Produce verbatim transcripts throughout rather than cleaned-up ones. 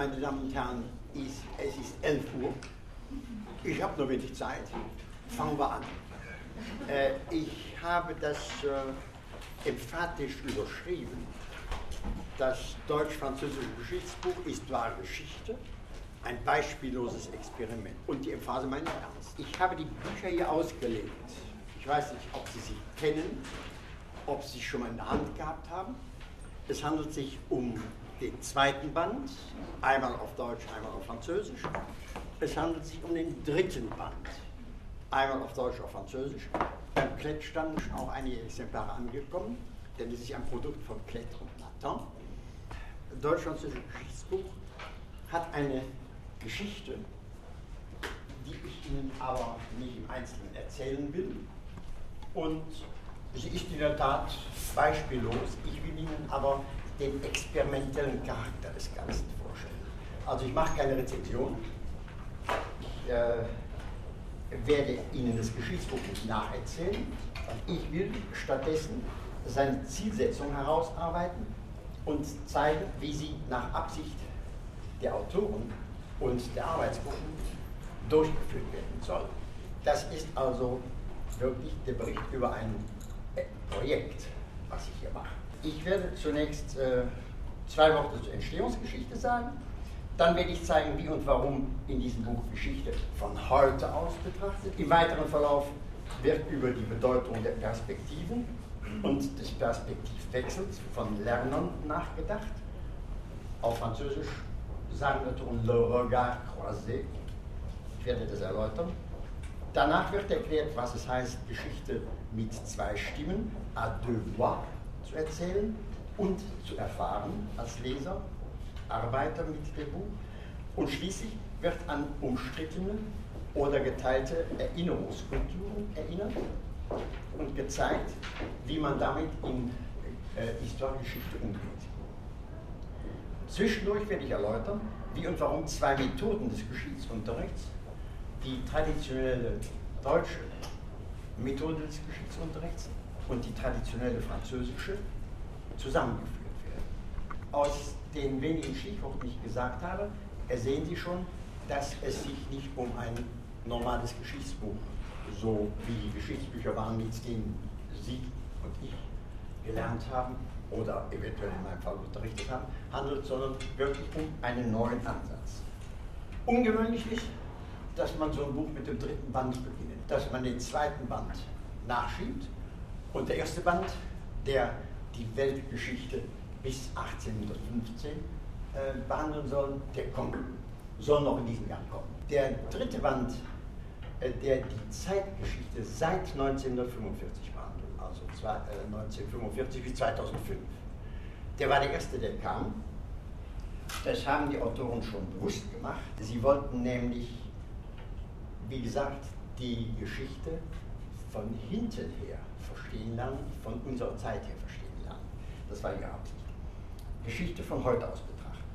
meine Damen und Herren, ist, es ist elf Uhr. Ich habe nur wenig Zeit. Fangen wir an. Äh, ich habe das äh, emphatisch überschrieben. Das deutsch-französische Geschichtsbuch ist wahre Geschichte, ein beispielloses Experiment. Und die Emphase meine ich ernst. Ich habe die Bücher hier ausgelegt. Ich weiß nicht, ob Sie sie kennen, ob Sie sie schon mal in der Hand gehabt haben. Es handelt sich um den zweiten Band, einmal auf Deutsch, einmal auf Französisch. Es handelt sich um den dritten Band, einmal auf Deutsch, auf Französisch. Beim Klett standen schon auch einige Exemplare angekommen, denn es ist ein Produkt von Klett und Nathan. Deutsch-französische Geschichtsbuch hat eine Geschichte, die ich Ihnen aber nicht im Einzelnen erzählen will. Und sie ist in der Tat beispiellos. Ich will Ihnen aber den experimentellen Charakter des Ganzen vorstellen. Also ich mache keine Rezension. Ich äh, werde Ihnen das Geschichtsbuch nicht nacherzählen. Ich will stattdessen seine Zielsetzung herausarbeiten und zeigen, wie sie nach Absicht der Autoren und der Arbeitsgruppen durchgeführt werden soll. Das ist also wirklich der Bericht über ein Projekt, was ich hier mache. Ich werde zunächst äh, zwei Worte zur Entstehungsgeschichte sagen, dann werde ich zeigen, wie und warum in diesem Buch Geschichte von heute aus betrachtet. Im weiteren Verlauf wird über die Bedeutung der Perspektiven und des Perspektivwechsels von Lernern nachgedacht. Auf Französisch sagen wir darum le regard croisé. Ich werde das erläutern. Danach wird erklärt, was es heißt, Geschichte mit zwei Stimmen, à deux voix, zu erzählen und zu erfahren als Leser, Arbeiter mit dem Buch. Und schließlich wird an umstrittene oder geteilte Erinnerungskulturen erinnert und gezeigt, wie man damit in äh, Historiengeschichte umgeht. Zwischendurch werde ich erläutern, wie und warum zwei Methoden des Geschichtsunterrichts, die traditionelle deutsche Methode des Geschichtsunterrichts und die traditionelle französische, zusammengeführt werden. Aus den wenigen Stichworten, die ich gesagt habe, ersehen Sie schon, dass es sich nicht um ein normales Geschichtsbuch, so wie die Geschichtsbücher waren, mit denen Sie und ich gelernt haben oder eventuell in meinem Fall unterrichtet haben, handelt, sondern wirklich um einen neuen Ansatz. Ungewöhnlich ist, dass man so ein Buch mit dem dritten Band beginnt, dass man den zweiten Band nachschiebt und der erste Band, der die Weltgeschichte bis achtzehnhundertfünfzehn äh, behandeln soll, der kommt, soll noch in diesem Jahr kommen. Der dritte Band, äh, der die Zeitgeschichte seit neunzehnhundertfünfundvierzig behandelt, also zwei, äh, neunzehnhundertfünfundvierzig bis zweitausendfünf, der war der erste, der kam. Das haben die Autoren schon bewusst gemacht. Sie wollten nämlich, wie gesagt, die Geschichte von hinten her verstehen lernen, von unserer Zeit her verstehen lernen. Das war ihre Absicht. Geschichte von heute aus betrachten.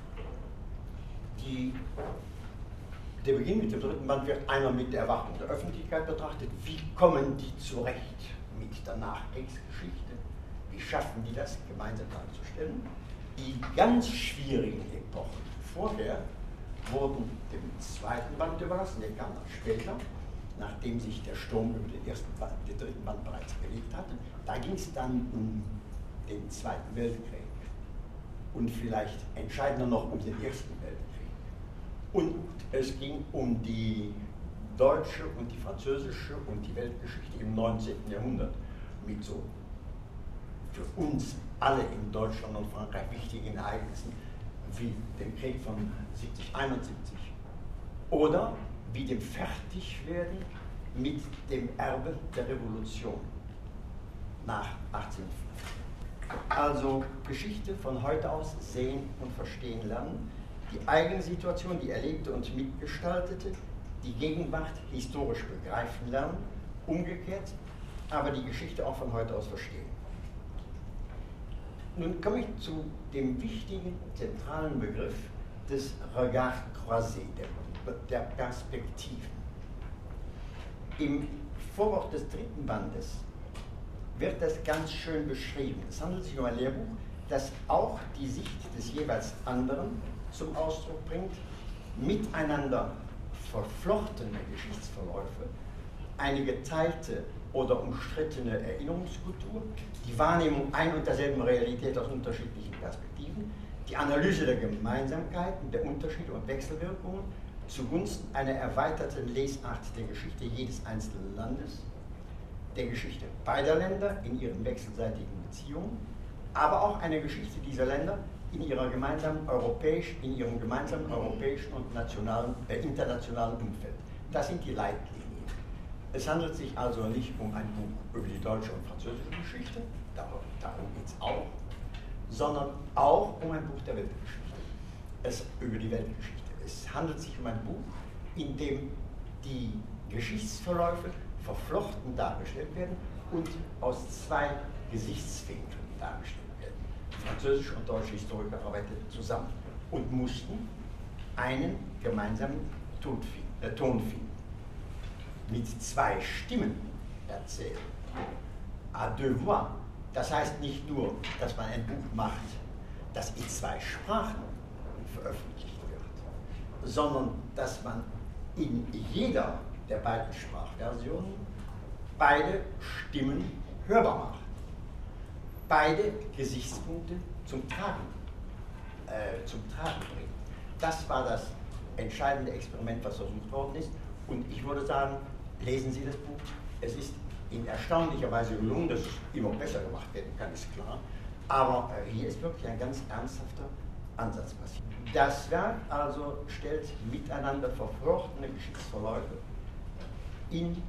Die, der Beginn mit dem dritten Band wird einmal mit der Erwartung der Öffentlichkeit betrachtet. Wie kommen die zurecht mit der Nachkriegsgeschichte? Wie schaffen die das, gemeinsam darzustellen? Die ganz schwierigen Epochen vorher wurden dem zweiten Band überlassen, der kam dann später, nachdem sich der Sturm über den, ersten Band, den dritten Band bereits gelegt hatte. Da ging es dann um den Zweiten Weltkrieg und vielleicht entscheidender noch um den Ersten Weltkrieg. Und es ging um die deutsche und die französische und die Weltgeschichte im neunzehnten Jahrhundert mit so für uns alle in Deutschland und Frankreich wichtigen Ereignissen wie dem Krieg von siebzig einundsiebzig oder wie dem Fertigwerden mit dem Erbe der Revolution nach achtzehnhundertfünfzig. Also Geschichte von heute aus sehen und verstehen lernen, die eigene Situation, die erlebte und mitgestaltete, die Gegenwart historisch begreifen lernen, umgekehrt, aber die Geschichte auch von heute aus verstehen. Nun komme ich zu dem wichtigen, zentralen Begriff des Regard croisé, der, der Perspektiven. Im Vorwort des dritten Bandes wird das ganz schön beschrieben. Es handelt sich um ein Lehrbuch, das auch die Sicht des jeweils anderen zum Ausdruck bringt, miteinander verflochtene Geschichtsverläufe, eine geteilte oder umstrittene Erinnerungskultur, die Wahrnehmung ein und derselben Realität aus unterschiedlichen Perspektiven, die Analyse der Gemeinsamkeiten, der Unterschiede und Wechselwirkungen zugunsten einer erweiterten Lesart der Geschichte jedes einzelnen Landes, der Geschichte beider Länder in ihren wechselseitigen Beziehungen, aber auch eine Geschichte dieser Länder in, ihrer gemeinsamen europäisch, in ihrem gemeinsamen europäischen und nationalen, äh, internationalen Umfeld. Das sind die Leitlinien. Es handelt sich also nicht um ein Buch über die deutsche und französische Geschichte, darum, darum geht es auch, sondern auch um ein Buch der Weltgeschichte, es, über die Weltgeschichte. Es handelt sich um ein Buch, in dem die Geschichtsverläufe verflochten dargestellt werden und aus zwei Gesichtswinkeln dargestellt werden. Französische und deutsche Historiker arbeiteten zusammen und mussten einen gemeinsamen Ton finden. Äh, Ton finden. Mit zwei Stimmen erzählen. À deux voix. Das heißt nicht nur, dass man ein Buch macht, das in zwei Sprachen veröffentlicht wird, sondern dass man in jeder der beiden Sprachversionen beide Stimmen hörbar macht, beide Gesichtspunkte zum Tragen, äh, zum Tragen bringt. Das war das entscheidende Experiment, was versucht worden ist. Und ich würde sagen, lesen Sie das Buch. Es ist in erstaunlicher Weise gelungen, dass es immer besser gemacht werden kann, ist klar. Aber äh, hier ist wirklich ein ganz ernsthafter Ansatz passiert. Das Werk also stellt miteinander verflochtene Geschichtsverläufe in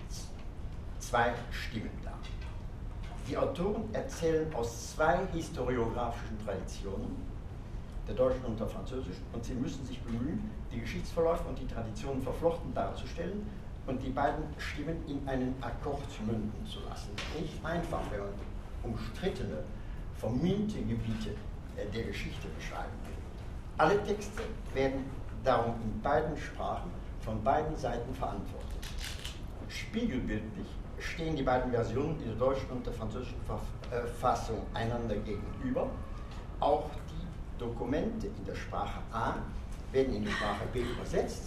zwei Stimmen dar. Die Autoren erzählen aus zwei historiografischen Traditionen, der deutschen und der französischen, und sie müssen sich bemühen, die Geschichtsverläufe und die Traditionen verflochten darzustellen und die beiden Stimmen in einen Akkord münden zu lassen. Nicht einfach, wenn man umstrittene, verminte Gebiete der Geschichte beschreiben will. Alle Texte werden darum in beiden Sprachen von beiden Seiten verantwortet. Spiegelbildlich stehen die beiden Versionen in der deutschen und der französischen Verfassung einander gegenüber. Auch die Dokumente in der Sprache A werden in die Sprache B übersetzt,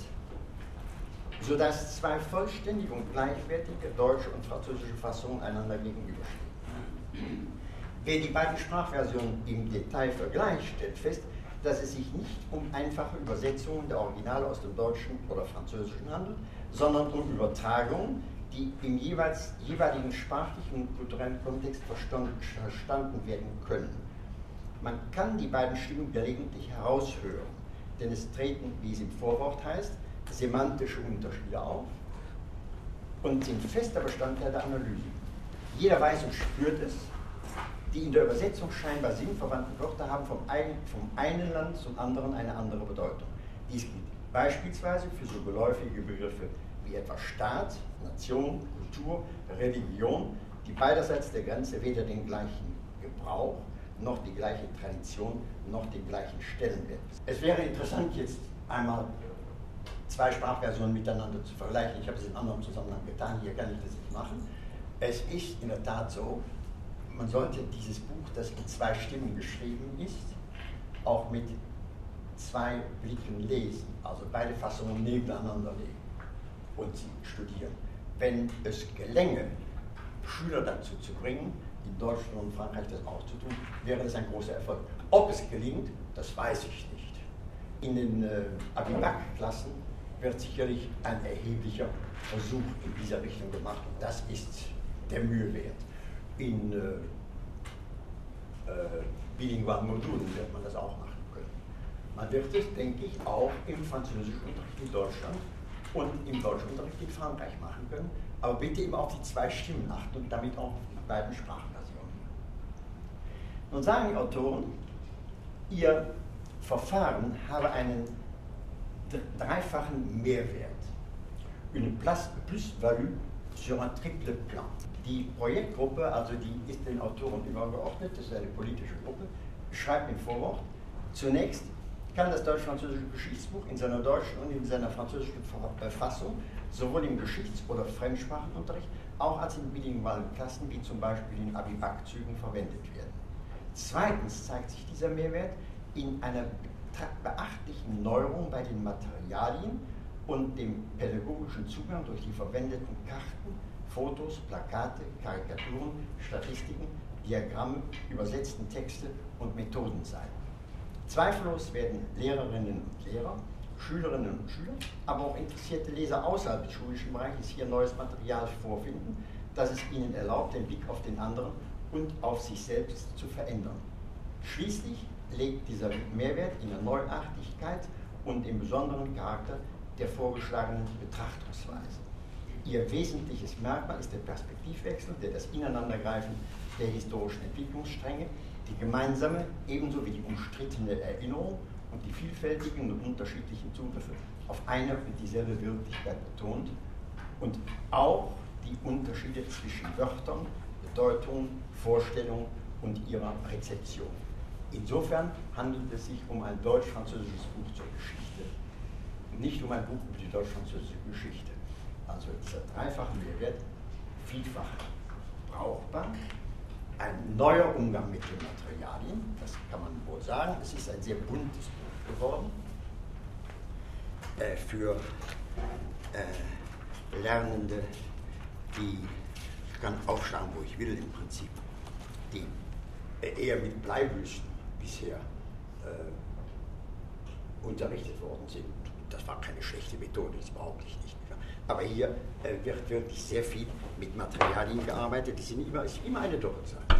sodass zwei vollständige und gleichwertige deutsche und französische Fassungen einander gegenüberstehen. Wer die beiden Sprachversionen im Detail vergleicht, stellt fest, dass es sich nicht um einfache Übersetzungen der Originale aus dem Deutschen oder Französischen handelt, sondern um Übertragungen, die im jeweils, jeweiligen sprachlichen und kulturellen Kontext verstanden, verstanden werden können. Man kann die beiden Stimmen gelegentlich heraushören, denn es treten, wie es im Vorwort heißt, semantische Unterschiede auf und sind fester Bestandteil der Analyse. Jeder weiß und spürt es, die in der Übersetzung scheinbar sinnverwandten Wörter haben vom einen, vom einen Land zum anderen eine andere Bedeutung. Dies gilt beispielsweise für so geläufige Begriffe wie etwa Staat, Nation, Kultur, Religion, die beiderseits der Grenze weder den gleichen Gebrauch noch die gleiche Tradition noch den gleichen Stellenwert. Es wäre interessant, jetzt einmal zwei Sprachversionen miteinander zu vergleichen. Ich habe es in anderem Zusammenhang getan, hier kann ich das nicht machen. Es ist in der Tat so, man sollte dieses Buch, das in zwei Stimmen geschrieben ist, auch mit zwei Blicken lesen, also beide Fassungen nebeneinander legen und sie studieren. Wenn es gelänge, Schüler dazu zu bringen, in Deutschland und Frankreich das auch zu tun, wäre das ein großer Erfolg. Ob es gelingt, das weiß ich nicht. In den äh, Abibac-Klassen wird sicherlich ein erheblicher Versuch in dieser Richtung gemacht und das ist der Mühe wert. In äh, äh, bilingualen Modulen wird man das auch machen können. Man wird es, denke ich, auch im französischen Unterricht in Deutschland und im deutschen Unterricht in Frankreich machen können, aber bitte eben auf die zwei Stimmen achten und damit auch auf die beiden Sprachversionen. Nun sagen die Autoren, ihr Verfahren habe einen dreifachen Mehrwert, une plus-value sur un triple plan. Die Projektgruppe, also die ist den Autoren übergeordnet, das ist eine politische Gruppe, schreibt im Vorwort, zunächst kann das deutsch-französische Geschichtsbuch in seiner deutschen und in seiner französischen Fassung sowohl im Geschichts- oder Fremdsprachenunterricht auch als in bilingualen Klassen wie zum Beispiel in Abibac-Zügen verwendet werden. Zweitens zeigt sich dieser Mehrwert in einer beachtlichen Neuerungen bei den Materialien und dem pädagogischen Zugang durch die verwendeten Karten, Fotos, Plakate, Karikaturen, Statistiken, Diagramme, übersetzten Texte und Methoden sein. Zweifellos werden Lehrerinnen und Lehrer, Schülerinnen und Schüler, aber auch interessierte Leser außerhalb des schulischen Bereiches hier neues Material vorfinden, das es ihnen erlaubt, den Blick auf den anderen und auf sich selbst zu verändern. Schließlich legt dieser Mehrwert in der Neuartigkeit und im besonderen Charakter der vorgeschlagenen Betrachtungsweise. Ihr wesentliches Merkmal ist der Perspektivwechsel, der das Ineinandergreifen der historischen Entwicklungsstränge, die gemeinsame ebenso wie die umstrittene Erinnerung und die vielfältigen und unterschiedlichen Zugriffe auf eine und dieselbe Wirklichkeit betont und auch die Unterschiede zwischen Wörtern, Bedeutung, Vorstellung und ihrer Rezeption. Insofern handelt es sich um ein deutsch-französisches Buch zur Geschichte, nicht um ein Buch über die deutsch-französische Geschichte. Also dieser dreifache Mehrwert, vielfach brauchbar, ein neuer Umgang mit den Materialien, das kann man wohl sagen. Es ist ein sehr buntes Buch geworden äh, für äh, Lernende, die, ich kann aufschlagen, wo ich will im Prinzip, die äh, eher mit Bleibüsten bisher äh, unterrichtet worden sind. Das war keine schlechte Methode, das behaupte ich nicht. Aber hier äh, wird wirklich sehr viel mit Materialien gearbeitet. Das sind immer, ist immer eine Doppelseite.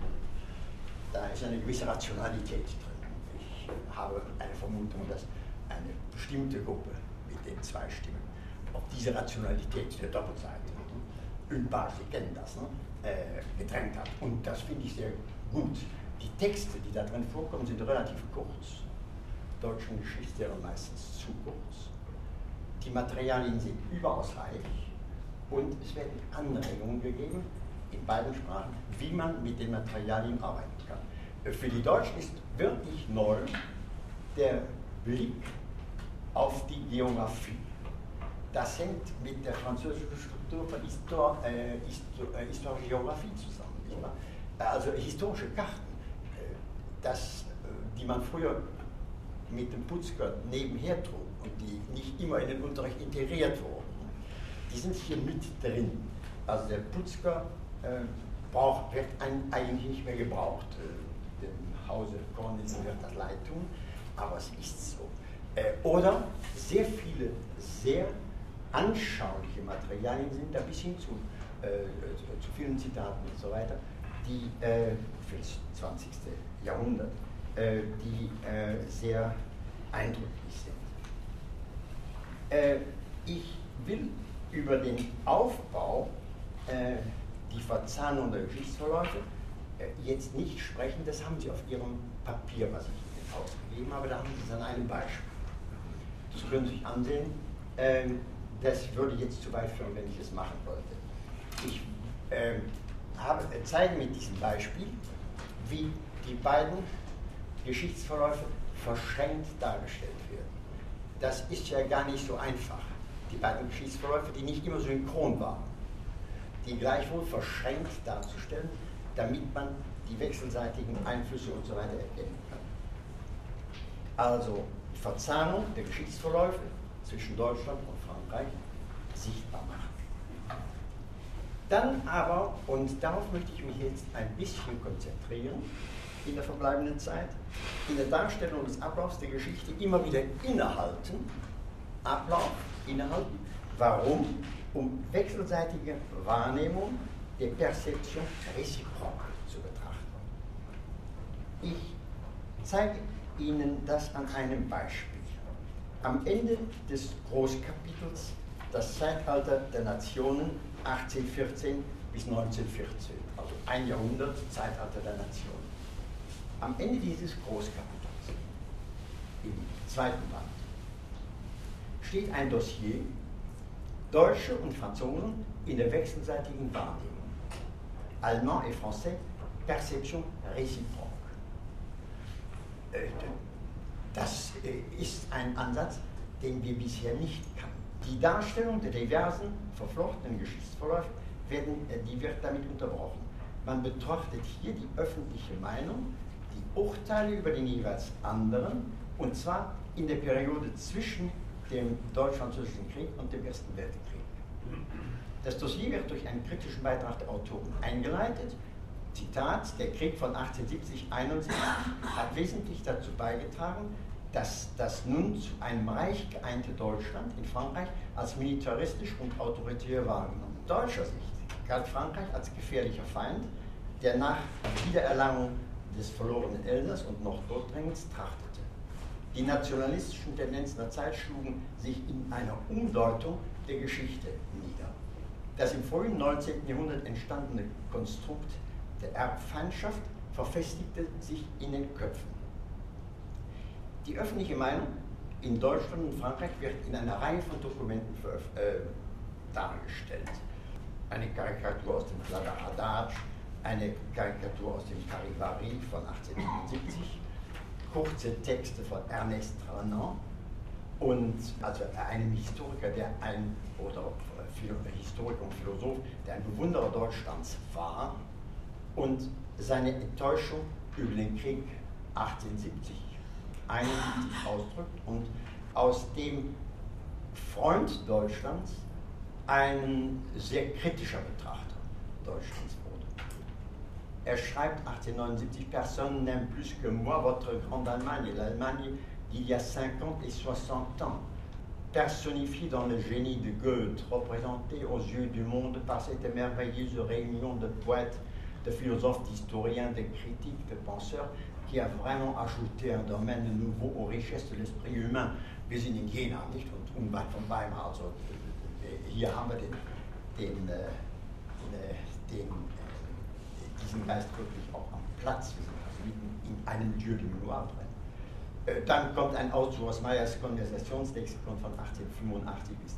Da ist eine gewisse Rationalität drin. Ich habe eine Vermutung, dass eine bestimmte Gruppe mit den zwei Stimmen auf diese Rationalität der Doppelseite, Unbar, Sie kennen das, ne? äh, gedrängt hat. Und das finde ich sehr gut. Die Texte, die da drin vorkommen, sind relativ kurz. Deutschen Geschichtslehrer meistens zu kurz. Die Materialien sind überaus reich und es werden Anregungen gegeben, in beiden Sprachen, wie man mit den Materialien arbeiten kann. Für die Deutschen ist wirklich neu der Blick auf die Geografie. Das hängt mit der französischen Struktur von Histoire, äh, Histoire Geographie zusammen. Nicht wahr? Also historische Karten, äh, das, äh, die man früher mit dem Putzgurt nebenher trug und die nicht immer in den Unterricht integriert wurden. Die sind hier mit drin. Also der Putzgurt äh, braucht, wird ein, eigentlich nicht mehr gebraucht. Äh, dem Hause Cornelissen wird das leid tun, aber es ist so. Äh, oder sehr viele, sehr anschauliche Materialien sind da bis hin zu, äh, zu, zu vielen Zitaten und so weiter, die äh, für das zwanzigste Jahrhundert, äh, die äh, sehr eindrücklich sind. Äh, ich will über den Aufbau, äh, die Verzahnung der Geschichtsverläufe äh, jetzt nicht sprechen, das haben Sie auf Ihrem Papier, was ich Ihnen ausgegeben habe, da haben Sie es an einem Beispiel. Das können Sie sich ansehen. Äh, das würde jetzt zu weit führen, wenn ich es machen wollte. Ich äh, habe, äh, zeige mit diesem Beispiel, wie die beiden Geschichtsverläufe verschränkt dargestellt werden. Das ist ja gar nicht so einfach. Die beiden Geschichtsverläufe, die nicht immer synchron waren, die gleichwohl verschränkt darzustellen, damit man die wechselseitigen Einflüsse und so weiter erkennen kann. Also die Verzahnung der Geschichtsverläufe zwischen Deutschland und Frankreich sichtbar machen. Dann aber, und darauf möchte ich mich jetzt ein bisschen konzentrieren, in der verbleibenden Zeit, in der Darstellung des Ablaufs der Geschichte immer wieder innehalten, Ablauf, innehalten, warum? Um wechselseitige Wahrnehmung der Perception réciproque zu betrachten. Ich zeige Ihnen das an einem Beispiel. Am Ende des Großkapitels das Zeitalter der Nationen achtzehnhundertvierzehn bis neunzehnhundertvierzehn, also ein Jahrhundert Zeitalter der Nationen. Am Ende dieses Großkapitels, im zweiten Band, steht ein Dossier Deutsche und Franzosen in der wechselseitigen Wahrnehmung. Allemand et Français, Perception réciproque. Das ist ein Ansatz, den wir bisher nicht kannten. Die Darstellung der diversen, verflochtenen Geschichtsverläufe werden, die wird damit unterbrochen. Man betrachtet hier die öffentliche Meinung, die Urteile über den jeweils anderen Und zwar in der Periode zwischen dem Deutsch-Französischen Krieg und dem Ersten Weltkrieg. Das Dossier wird durch einen kritischen Beitrag der Autoren eingeleitet. Zitat: Der Krieg von achtzehnhundertsiebzig einundsiebzig hat wesentlich dazu beigetragen, dass das nun zu einem reich geeinte Deutschland in Frankreich als militaristisch und autoritär wahrgenommen. In deutscher Sicht galt Frankreich als gefährlicher Feind, der nach Wiedererlangung des verlorenen Elsass und Nordvordringens trachtete. Die nationalistischen Tendenzen der Zeit schlugen sich in einer Umdeutung der Geschichte nieder. Das im frühen neunzehnten Jahrhundert entstandene Konstrukt der Erbfeindschaft verfestigte sich in den Köpfen. Die öffentliche Meinung in Deutschland und Frankreich wird in einer Reihe von Dokumenten äh, dargestellt. Eine Karikatur aus dem Kladderadatsch, eine Karikatur aus dem Charivari von achtzehnhundertsiebzig, kurze Texte von Ernest Renan und also einem Historiker, der ein oder Historiker und Philosoph, der ein Bewunderer Deutschlands war und seine Enttäuschung über den Krieg achtzehnhundertsiebzig einundsiebzig ausdrückt und aus dem Freund Deutschlands ein sehr kritischer Betrachter Deutschlands wurde. Er schreibt achtzehnhundertneunundsiebzig: Personne n'aime plus que moi votre grande Allemagne, l'Allemagne d'il y a cinquante et soixante ans, personnifiée dans le génie de Goethe, représentée aux yeux du monde par cette merveilleuse réunion de poètes, de philosophes, d'historiens, de critiques, de penseurs, qui a vraiment ajouté un domaine nouveau aux richesses de l'esprit humain. Wir sind in Jena, nicht? Und unweit von Weimar. Also hier haben wir den, den, den, den, diesen Geist wirklich auch am Platz. Wir sind also mitten in einem Dieu du Noir drin. Dann kommt ein Auszug aus Meyers Konversationslexikon von achtzehnhundertfünfundachtzig bis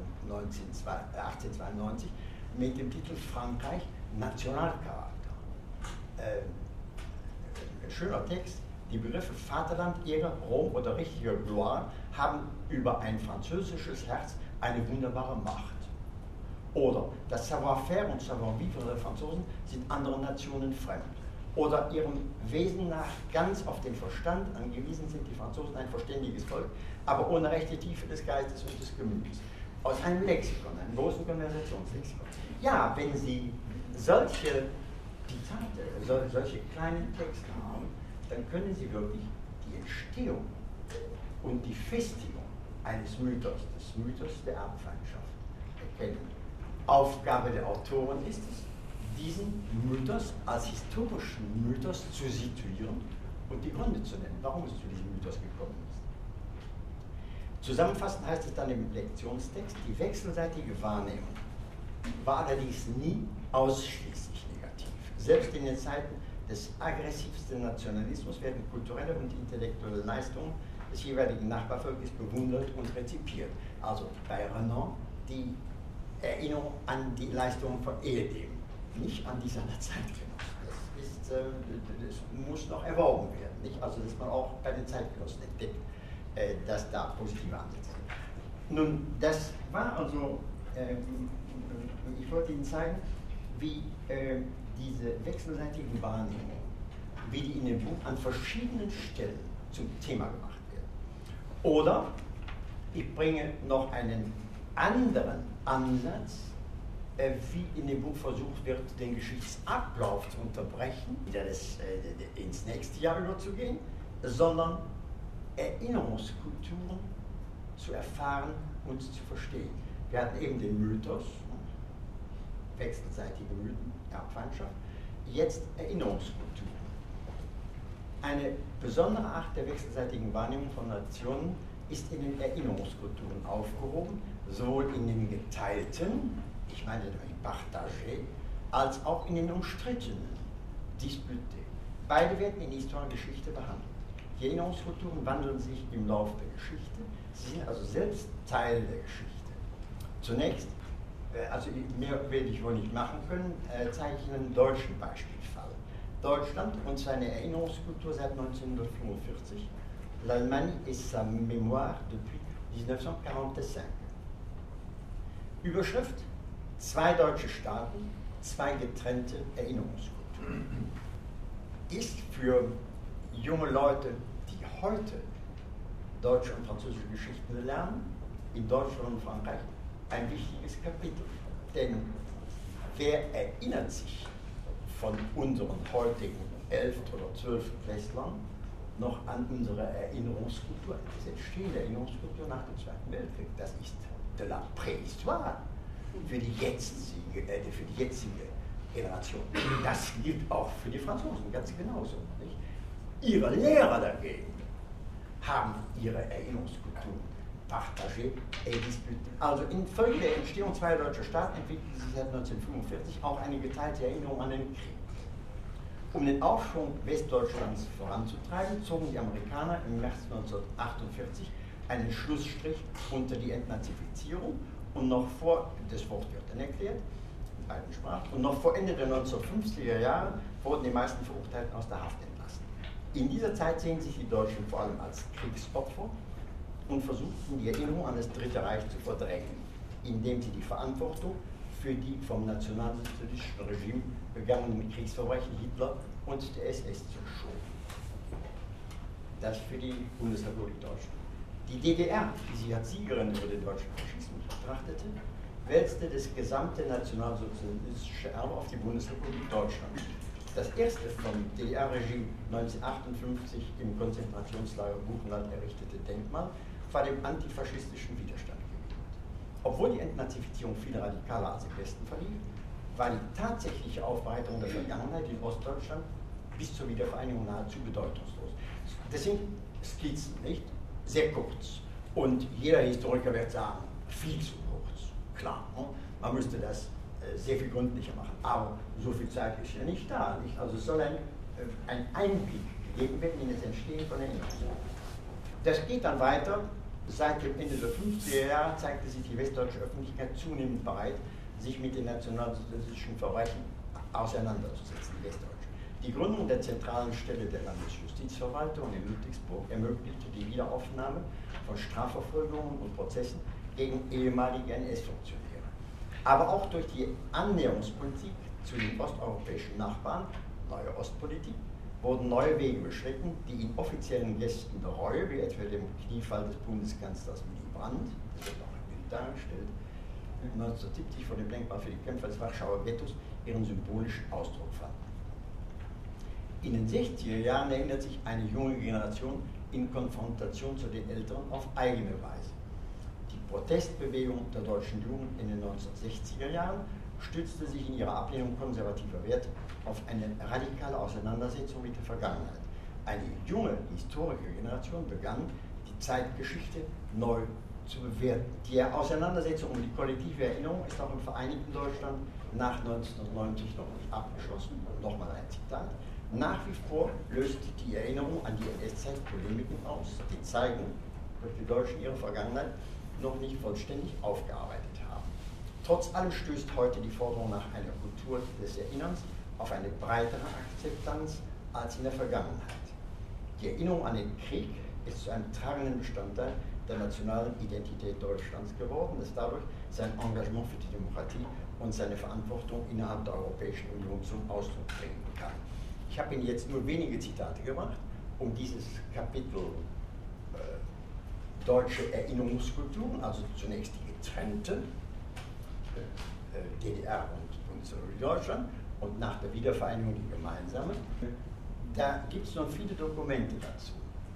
achtzehnhundertzweiundneunzig mit dem Titel Frankreich, Nationalcharakter. Äh, schöner Text. Die Begriffe Vaterland, Ehre, Rom oder richtige Gloire haben über ein französisches Herz eine wunderbare Macht. Oder das Savoir-faire und Savoir-vivre der Franzosen sind anderen Nationen fremd. Oder ihrem Wesen nach ganz auf den Verstand angewiesen sind die Franzosen ein verständiges Volk, aber ohne rechte Tiefe des Geistes und des Gemüts. Aus einem Lexikon, einem großen Konversationslexikon. Ja, wenn Sie solche Zitate, solche kleinen Texte haben, dann können Sie wirklich die Entstehung und die Festigung eines Mythos, des Mythos der Erbfeindschaft, erkennen. Aufgabe der Autoren ist es, diesen Mythos als historischen Mythos zu situieren und die Gründe zu nennen, warum es zu diesem Mythos gekommen ist. Zusammenfassend heißt es dann im Lektionstext: Die wechselseitige Wahrnehmung war allerdings nie ausschließlich negativ. Selbst in den Zeiten des aggressivsten Nationalismus werden kulturelle und intellektuelle Leistungen des jeweiligen Nachbarvolkes bewundert und rezipiert. Also bei Renan die Erinnerung an die Leistungen von Ehedem, nicht an die seiner Zeitgenossen. Das, ist, äh, das muss noch erworben werden. Nicht? Also dass man auch bei den Zeitgenossen entdeckt, äh, dass da positive Ansätze sind. Nun, das war also, äh, ich wollte Ihnen zeigen, wie äh, diese wechselseitigen Wahrnehmungen, wie die in dem Buch an verschiedenen Stellen zum Thema gemacht werden. Oder ich bringe noch einen anderen Ansatz, äh, wie in dem Buch versucht wird, den Geschichtsablauf zu unterbrechen, wieder das, äh, ins nächste Jahr überzugehen, sondern Erinnerungskulturen zu erfahren und zu verstehen. Wir hatten eben den Mythos, wechselseitige Mythen, Erbfeindschaft, jetzt Erinnerungskulturen. Eine besondere Art der wechselseitigen Wahrnehmung von Nationen ist in den Erinnerungskulturen aufgehoben, sowohl in den geteilten, ich meine damit partagé, als auch in den umstrittenen, disputé. Beide werden in Histoire-Geschichte behandelt. Die Erinnerungskulturen wandeln sich im Laufe der Geschichte, sie sind also selbst Teil der Geschichte. Zunächst, also mehr werde ich wohl nicht machen können, zeige ich Ihnen einen deutschen Beispielfall. Deutschland und seine Erinnerungskultur seit neunzehnhundertfünfundvierzig. L'Allemagne et sa mémoire depuis dix-neuf-cent-quarante-cinq. Überschrift: Zwei deutsche Staaten, zwei getrennte Erinnerungskulturen. Ist für junge Leute, die heute deutsche und französische Geschichten lernen, in Deutschland und Frankreich ein wichtiges Kapitel. Denn wer erinnert sich von unseren heutigen elften oder zwölften Klässlern noch an unsere Erinnerungskultur, das Entstehen der Erinnerungskultur nach dem Zweiten Weltkrieg? Das ist de la Préhistoire für die jetzige, äh, für die jetzige Generation. Das gilt auch für die Franzosen ganz genauso. Nicht? Ihre Lehrer dagegen haben ihre Erinnerungskultur partagé et disputé. Also infolge der Entstehung zweier deutscher Staaten entwickelte sich seit neunzehnhundertfünfundvierzig auch eine geteilte Erinnerung an den Krieg. Um den Aufschwung Westdeutschlands voranzutreiben, zogen die Amerikaner im März neunzehnhundertachtundvierzig einen Schlussstrich unter die Entnazifizierung und noch vor, das Wort wird dann erklärt, in beiden Sprachen, und noch vor Ende der neunzehnhundertfünfziger Jahre wurden die meisten Verurteilten aus der Haft entlassen. In dieser Zeit sehen sich die Deutschen vor allem als Kriegsopfer und versuchten die Erinnerung an das Dritte Reich zu verdrängen, indem sie die Verantwortung für die vom nationalsozialistischen Regime begangenen Kriegsverbrechen Hitler und der S S zuschoben. Das für die Bundesrepublik Deutschland. Die D D R, die sich als Siegerin über den deutschen Faschismus betrachtete, wälzte das gesamte nationalsozialistische Erbe auf die Bundesrepublik Deutschland. Das erste vom D D R-Regime neunzehnhundertachtundfünfzig im Konzentrationslager Buchenwald errichtete Denkmal war dem antifaschistischen Widerstand gewidmet. Obwohl die Entnazifizierung viel radikaler als im Westen verlief, war die tatsächliche Aufbereitung der Vergangenheit in Ostdeutschland bis zur Wiedervereinigung nahezu bedeutungslos. Das sind Skizzen, nicht? Sehr kurz. Und jeder Historiker wird sagen, viel zu kurz. Klar, ne? Man müsste das äh, sehr viel gründlicher machen. Aber so viel Zeit ist ja nicht da. Nicht? Also es soll ein, äh, ein Einblick gegeben werden in das Entstehen von Erinnerungen. Das geht dann weiter. Seit dem Ende der fünfziger Jahre zeigte sich die westdeutsche Öffentlichkeit zunehmend bereit, sich mit den nationalsozialistischen Verbrechen auseinanderzusetzen, die Westdeutschen. Die Gründung der zentralen Stelle der Landesjustizverwaltung in Ludwigsburg ermöglichte die Wiederaufnahme von Strafverfolgungen und Prozessen gegen ehemalige N S-Funktionäre. Aber auch durch die Annäherungspolitik zu den osteuropäischen Nachbarn, neue Ostpolitik, wurden neue Wege beschritten, die in offiziellen Gästen der Reue, wie etwa dem Kniefall des Bundeskanzlers Willy Brandt, das wird auch im Bild dargestellt, neunzehnhundertsiebzig vor dem Denkmal für die Kämpfer des Warschauer Ghettos, ihren symbolischen Ausdruck fanden. In den sechziger Jahren erinnert sich eine junge Generation in Konfrontation zu den Älteren auf eigene Weise. Die Protestbewegung der deutschen Jugend in den neunzehnhundertsechziger Jahren stützte sich in ihrer Ablehnung konservativer Werte auf eine radikale Auseinandersetzung mit der Vergangenheit. Eine junge Historikergeneration begann, die Zeitgeschichte neu zu bewerten. Die Auseinandersetzung um die kollektive Erinnerung ist auch im Vereinigten Deutschland nach neunzehnhundertneunzig noch nicht abgeschlossen. Nochmal ein Zitat. Nach wie vor löst die Erinnerung an die N S-Zeit Polemiken aus, die zeigen, dass die Deutschen ihre Vergangenheit noch nicht vollständig aufgearbeitet haben. Trotz allem stößt heute die Forderung nach einer Kultur des Erinnerns auf eine breitere Akzeptanz als in der Vergangenheit. Die Erinnerung an den Krieg ist zu einem tragenden Bestandteil der nationalen Identität Deutschlands geworden, das dadurch sein Engagement für die Demokratie und seine Verantwortung innerhalb der Europäischen Union zum Ausdruck bringen kann. Ich habe Ihnen jetzt nur wenige Zitate gemacht, um dieses Kapitel äh, deutsche Erinnerungskulturen, also zunächst die getrennte äh, D D R und Bundesrepublik Deutschland und nach der Wiedervereinigung die gemeinsame. Da gibt es noch viele Dokumente dazu.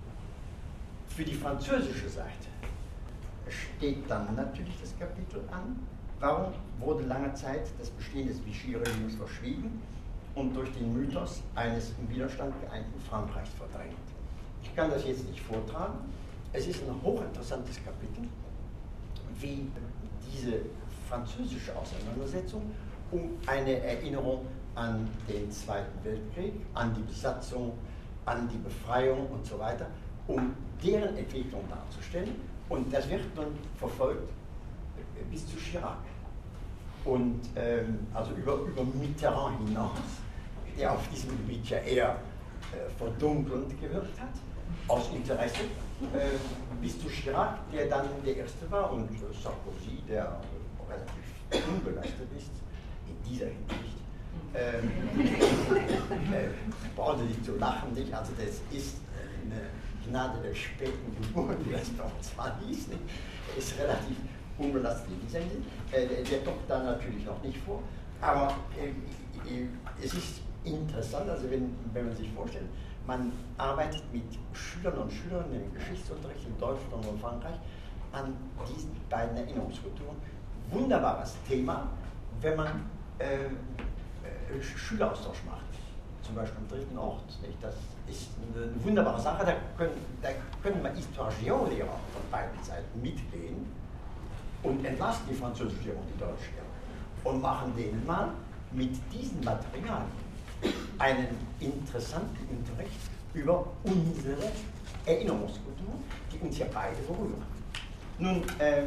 Für die französische Seite steht dann natürlich das Kapitel an, warum wurde lange Zeit das Bestehen des Vichy-Regimes verschwiegen und durch den Mythos eines im Widerstand geeinten Frankreichs verdrängt. Ich kann das jetzt nicht vortragen. Es ist ein hochinteressantes Kapitel, wie diese französische Auseinandersetzung um eine Erinnerung an den Zweiten Weltkrieg, an die Besatzung, an die Befreiung und so weiter, um deren Entwicklung darzustellen. Und das wird nun verfolgt bis zu Chirac. Und ähm, also über, über Mitterrand hinaus, der auf diesem Gebiet ja eher äh, verdunkelnd gewirkt hat, aus Interesse, äh, bis zu Chirac, der dann der Erste war, und äh, Sarkozy, der äh, relativ unbelastet ist in dieser Hinsicht. Ähm, äh, brauchen Sie nicht zu lachen, nicht? Also das ist eine Gnade der späten Geburt, wie das doch zwar hieß, nicht? Ist relativ unbelastet gesendet. Äh, der kommt da natürlich noch nicht vor, aber äh, äh, es ist interessant, also wenn, wenn man sich vorstellt, man arbeitet mit Schülern und Schülern im Geschichtsunterricht in Deutschland und Frankreich an diesen beiden Erinnerungskulturen. Wunderbares Thema, wenn man äh, äh, Schüleraustausch macht, zum Beispiel am dritten Ort. Nicht? Das ist eine, eine wunderbare Sache, da können, da können wir Histoire-Géo-Lehrer von beiden Seiten mitgehen und entlasten die Französischlehrer und die Deutschlehrer und machen denen mal mit diesen Materialien einen interessanten Unterricht über unsere Erinnerungskultur, die uns ja beide berühren. Nun, äh,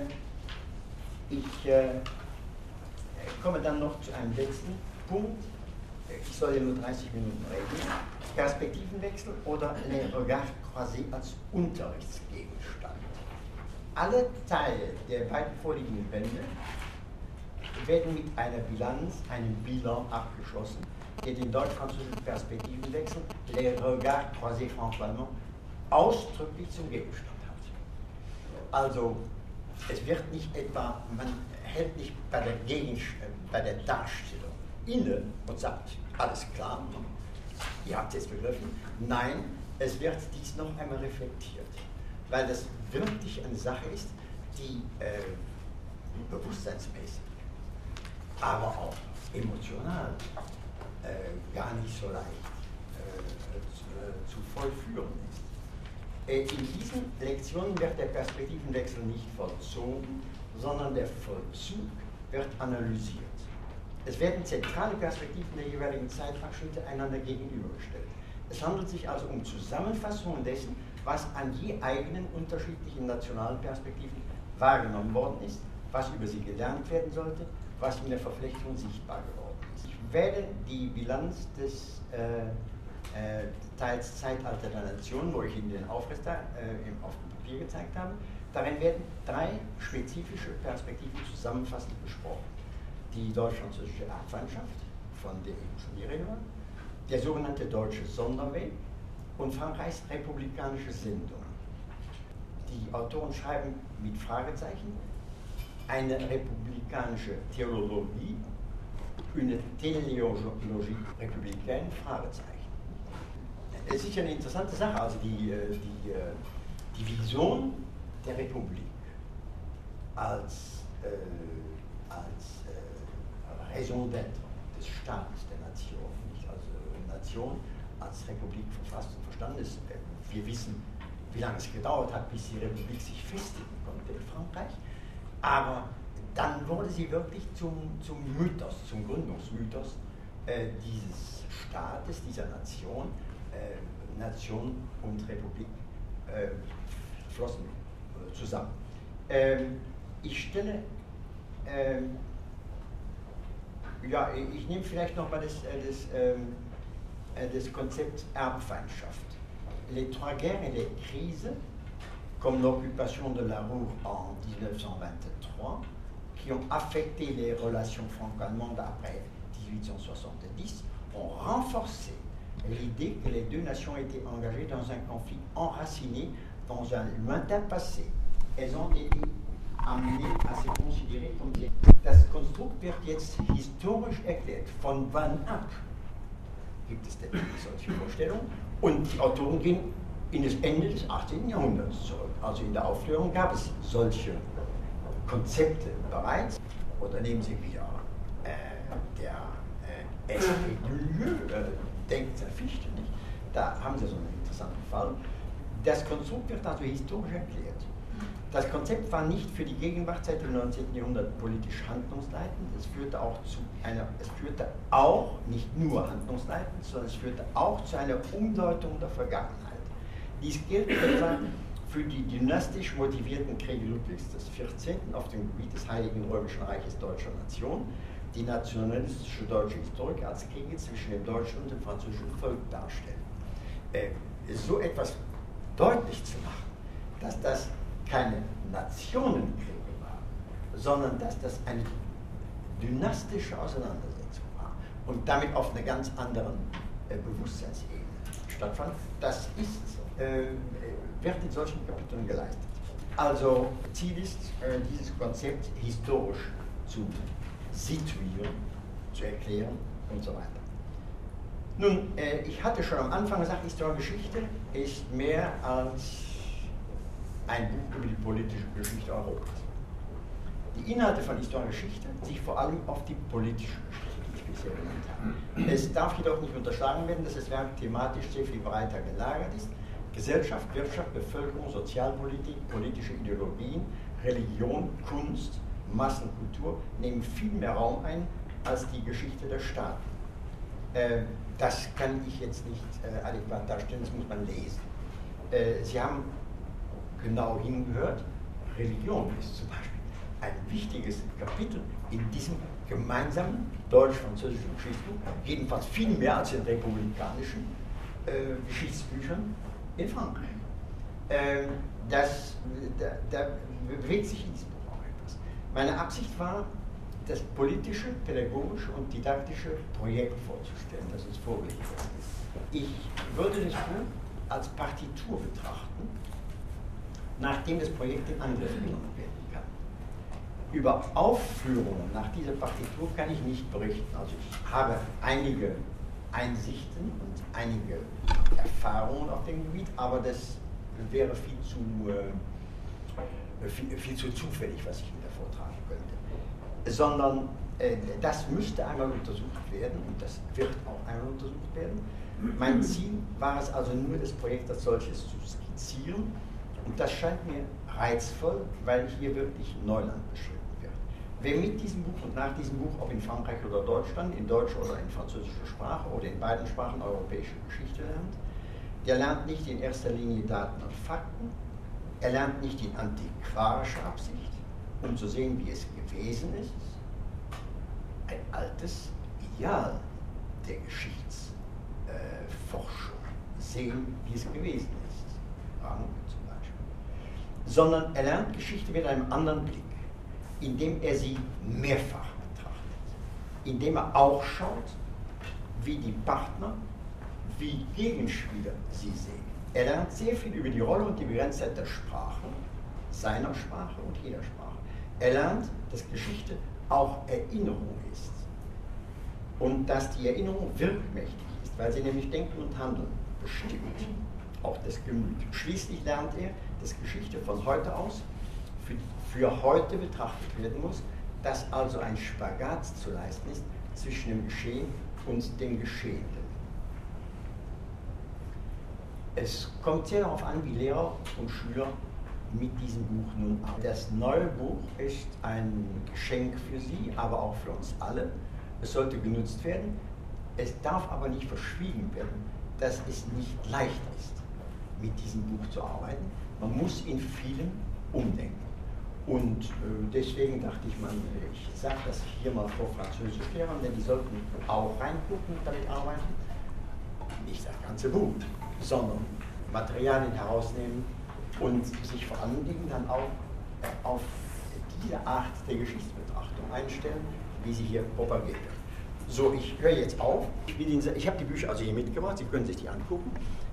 ich äh, komme dann noch zu einem letzten Punkt. Ich soll ja nur dreißig Minuten reden. Perspektivenwechsel oder les regards croisés als Unterrichtsgegenstand. Alle Teile der beiden vorliegenden Bände werden mit einer Bilanz, einem Bilan abgeschlossen, der den deutsch-französischen Perspektivenwechsel, les regards croisés franco-allemand, ausdrücklich zum Gegenstand hat. Also, es wird nicht etwa, man hält nicht bei der, Gegen, bei der Darstellung inne und sagt, alles klar, ihr habt es jetzt begriffen. Nein, es wird dies noch einmal reflektiert, weil das wirklich eine Sache ist, die äh, bewusstseinsmäßig, aber auch emotional äh, gar nicht so leicht äh, zu, äh, zu vollführen ist. Äh, in diesen Lektionen wird der Perspektivenwechsel nicht vollzogen, sondern der Vollzug wird analysiert. Es werden zentrale Perspektiven der jeweiligen Zeitabschnitte einander gegenübergestellt. Es handelt sich also um Zusammenfassungen dessen, was an je eigenen unterschiedlichen nationalen Perspektiven wahrgenommen worden ist, was über sie gelernt werden sollte, was in der Verflechtung sichtbar geworden ist. Ich werde die Bilanz des äh, äh, Teils Zeitalter der Nation, wo ich Ihnen den Aufriss da, äh, auf dem Papier gezeigt habe, darin werden drei spezifische Perspektiven zusammenfassend besprochen. Die deutsch-französische Erbfeindschaft, von der eben schon die Rede war, der sogenannte deutsche Sonderweg und Frankreichs republikanische Sendung. Die Autoren schreiben mit Fragezeichen eine republikanische Theologie, eine Teleologie républicaine, Fragezeichen. Es ist ja eine interessante Sache, also die, die, die Vision der Republik als, äh, als äh, Raison d'être des Staates, der Nation, nicht als äh, Nation, als Republik verfasst und verstanden ist. Wir wissen, wie lange es gedauert hat, bis die Republik sich festigen konnte in Frankreich, aber dann wurde sie wirklich zum, zum Mythos, zum Gründungsmythos äh, dieses Staates, dieser Nation. Äh, Nation und Republik äh, flossen äh, zusammen. Ähm, ich stelle, ähm, ja, ich nehme vielleicht noch mal das, äh, das, ähm, äh, das Konzept Erbfeindschaft. Les trois guerres et les crises, comme l'occupation de la Ruhr en dix-neuf cent vingt-trois, qui ont affecté les relations franco-allemandes après dix-huit cent soixante-dix, ont renforcé l'idée que les deux nations étaient engagées dans un conflit enraciné dans un lointain passé. Elles ont été amenées à se considérer comme des... Das Konstrukt wird jetzt historisch erklärt. Von wann ab gibt es denn solche Vorstellungen? Und die Autoren gehen in das Ende des achtzehnten Jahrhunderts zurück. Also in der Aufklärung gab es solche Konzepte bereits. Oder nehmen Sie wieder äh, der äh, S P Glühe, äh, denkt der Fichte nicht. Da haben Sie so einen interessanten Fall. Das Konstrukt wird also historisch erklärt. Das Konzept war nicht für die Gegenwart seit dem neunzehnten Jahrhundert politisch handlungsleitend. Es führte auch zu einer, es führte auch, nicht nur handlungsleitend, sondern es führte auch zu einer Umdeutung der Vergangenheit. Dies gilt etwa für die dynastisch motivierten Kriege Ludwigs des vierzehnten auf dem Gebiet des Heiligen Römischen Reiches deutscher Nation, die nationalistische deutsche Historik als Kriege zwischen dem deutschen und dem französischen Volk darstellen. Äh, so etwas deutlich zu machen, dass das keine Nationenkriege waren, sondern dass das eine dynastische Auseinandersetzung war und damit auf einer ganz anderen äh, Bewusstseinsebene. stattfand, das ist, äh, wird in solchen Kapiteln geleistet. Also Ziel ist, äh, dieses Konzept historisch zu situieren, zu erklären und so weiter. Nun, äh, ich hatte schon am Anfang gesagt, Historische Geschichte ist mehr als ein Buch über die politische Geschichte Europas. Die Inhalte von Historischer Geschichte sich vor allem auf die politische Geschichte, die ich bisher genannt habe. Es darf jedoch nicht unterschlagen werden, dass das Werk thematisch sehr viel breiter gelagert ist. Gesellschaft, Wirtschaft, Bevölkerung, Sozialpolitik, politische Ideologien, Religion, Kunst, Massenkultur nehmen viel mehr Raum ein als die Geschichte der Staaten. Äh, das kann ich jetzt nicht äh, adäquat darstellen, das muss man lesen. Äh, Sie haben genau hingehört, Religion ist zum Beispiel ein wichtiges Kapitel in diesem gemeinsamen deutsch-französischen Geschichtsbuch, jedenfalls viel mehr als in republikanischen äh, Geschichtsbüchern in Frankreich. Äh, das, da, da bewegt sich in diesem Buch auch etwas. Meine Absicht war, das politische, pädagogische und didaktische Projekt vorzustellen, das uns vorgelegt wird. Ich würde das Buch als Partitur betrachten, nachdem das Projekt in Angriff genommen werden kann. Über Aufführungen nach dieser Partitur kann ich nicht berichten. Also ich habe einige Einsichten und einige Erfahrungen auf dem Gebiet, aber das wäre viel zu, äh, viel, viel zu zufällig, was ich Ihnen da vortragen könnte. Sondern äh, das müsste einmal untersucht werden und das wird auch einmal untersucht werden. Mein Ziel war es also nur, das Projekt als solches zu skizzieren. Und das scheint mir reizvoll, weil hier wirklich Neuland beschrieben wird. Wer mit diesem Buch und nach diesem Buch, ob in Frankreich oder Deutschland, in deutscher oder in französischer Sprache oder in beiden Sprachen europäische Geschichte lernt, der lernt nicht in erster Linie Daten und Fakten, er lernt nicht in antiquarischer Absicht, um zu sehen, wie es gewesen ist. Ein altes Ideal der Geschichtsforschung, sehen, wie es gewesen ist. Rang zum Beispiel. Sondern er lernt Geschichte mit einem anderen Blick, indem er sie mehrfach betrachtet, indem er auch schaut, wie die Partner, wie Gegenspieler sie sehen. Er lernt sehr viel über die Rolle und die Begrenztheit der Sprache, seiner Sprache und jeder Sprache. Er lernt, dass Geschichte auch Erinnerung ist und dass die Erinnerung wirkmächtig ist, weil sie nämlich Denken und Handeln bestimmt, auch das Gemüt. Schließlich lernt er, dass Geschichte von heute aus für, für heute betrachtet werden muss, dass also ein Spagat zu leisten ist zwischen dem Geschehen und dem Geschehenden. Es kommt sehr darauf an, wie Lehrer und Schüler mit diesem Buch nun arbeiten. Das neue Buch ist ein Geschenk für Sie, aber auch für uns alle. Es sollte genutzt werden. Es darf aber nicht verschwiegen werden, dass es nicht leicht ist, mit diesem Buch zu arbeiten. Man muss in vielem umdenken. Und äh, deswegen dachte ich, man, ich sage das hier mal vor Französischlehrern, denn die sollten auch reingucken und damit arbeiten. Nicht das ganze Buch, sondern Materialien herausnehmen und sich vor allen Dingen dann auch auf diese Art der Geschichtsbetrachtung einstellen, wie sie hier propagiert wird. So, ich höre jetzt auf. Ich, ich habe die Bücher also hier mitgebracht, Sie können sich die angucken.